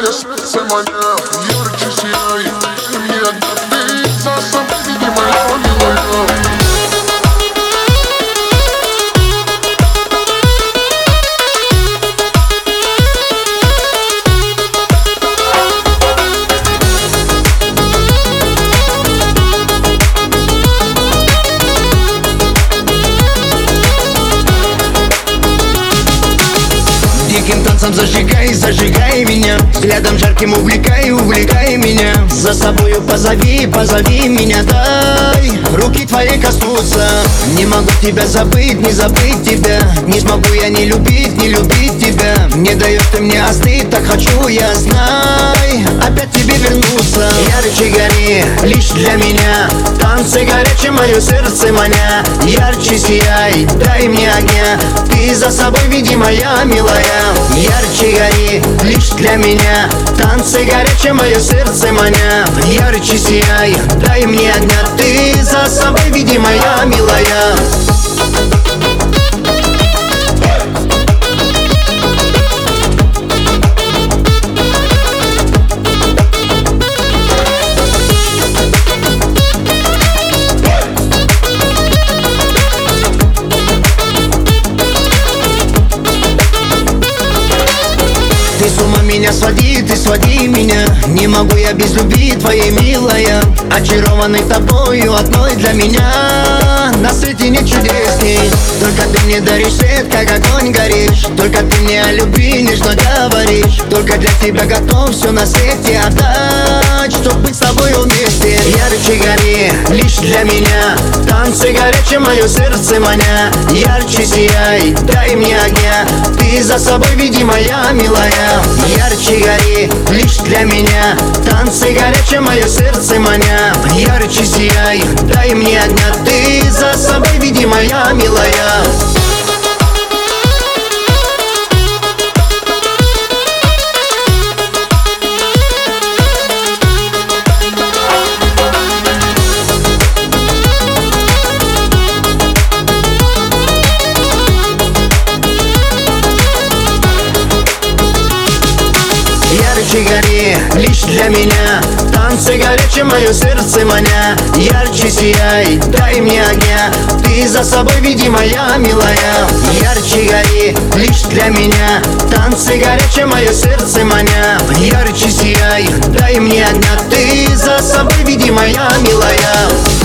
мое сердце маня, ярче сияй, дай мне огня, ты за собой веди, моя милая. Диким танцем зажигай, зажигай меня, взглядом жарким увлекай, увлекай меня. За собою позови, позови меня, дай руки твои коснутся. Не могу тебя забыть, не забыть тебя. Не смогу я не любить, не любить тебя. Не даешь ты мне остыть, так хочу я, знай, опять тебе вернуться. Ярче гори, лишь для меня, танцы горячие, мое сердце маня. Ярче сияй, дай мне огня, ты за собой веди, моя милая. Ярче гори, лишь для меня, танцы горячие, мое сердце маня. Ярче сияй, дай мне огня, ты за собой веди, моя милая. Ты с ума меня своди, ты своди меня. Не могу я без любви твоей, милая. Очарованный тобою, одной для меня. На свете нет чудесней. Только ты мне даришь свет, как огонь горишь. Только ты мне о любви нежно говоришь. Только для тебя готов все на свете отдать, чтоб быть с тобой вместе. Ярче гори, лишь для меня, танцы горячие, мое сердце маня. Ярче сияй, дай мне огня, ты за собой веди, моя милая. Ярче гори, лишь для меня, танцы горячие, мое сердце маня. Ярче сияй, дай мне огня, ты за собой веди, моя милая. Ярче гори, лишь для меня, танцы горячие, мое сердце маня. Ярче сияй, дай мне огня, ты за собой веди, моя милая. Ярче гори, лишь для меня, танцы горячие, мое сердце маня. Ярче сияй, дай мне огня, ты за собой веди, моя милая.